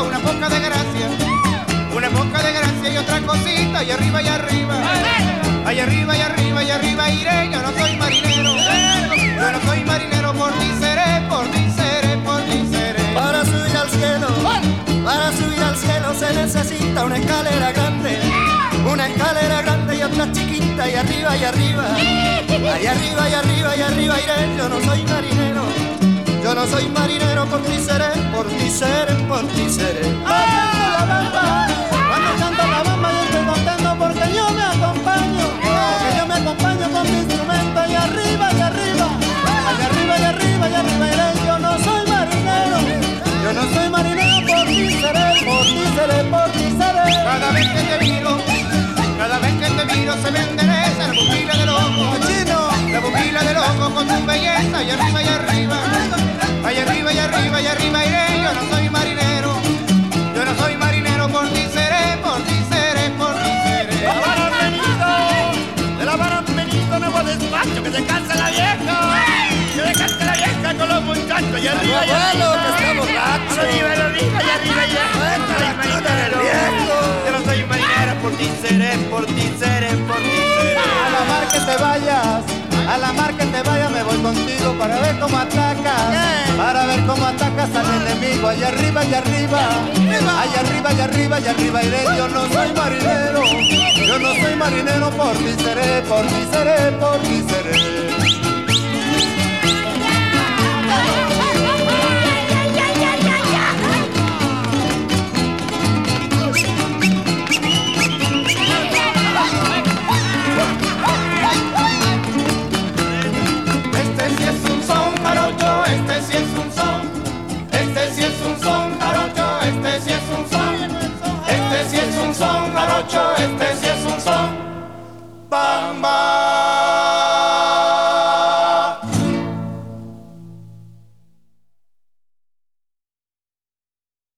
una poca de gracia, una poca de gracia y otra cosita, y arriba y arriba, ay arriba y arriba y arriba iré. Yo no soy marinero, yo no soy marinero, por ti seré, por ti seré, por ti seré. Para subir al cielo, para subir al cielo se necesita una escalera grande y otra chiquita, y arriba y arriba, ay arriba y arriba y arriba iré. Yo no soy marinero, yo no soy marinero, por ti seré, por ti seré, por ti seré. Cuando canto la bamba yo estoy contento porque yo me acompaño, con mi instrumento, y arriba y arriba, ay arriba y arriba y arriba iré. Yo no soy marinero, yo no soy marinero, por ti seré, por ti seré, por ti seré. Cada vez que te miro se me endereza la pupila del ojo, la pupila del ojo con tu belleza, y arriba y arriba, ay arriba y arriba y arriba iré. Yo no soy marinero, yo no soy marinero, por ti seré, por ti seré, por ti seré. De la varón Benito, nuevo despacho, que se canse la vieja, que se canse la vieja con los muchachos, y arriba y arriba, que está borracho, arriba y arriba y arriba y arriba. Yo no soy marinero, por ti seré, por ti seré, por ti seré. A la mar que te vayas, a la mar que te vayas, me voy contigo para ver cómo atacas, para ver cómo atacas al enemigo. Allá arriba y arriba, allá arriba y arriba y arriba iré. Yo no soy marinero, yo no soy marinero, por ti seré, por ti seré, por ti seré. Este sí es un son jarocho, este sí es un son, este sí es un son jarocho, este sí es un son, este sí es un son jarocho, este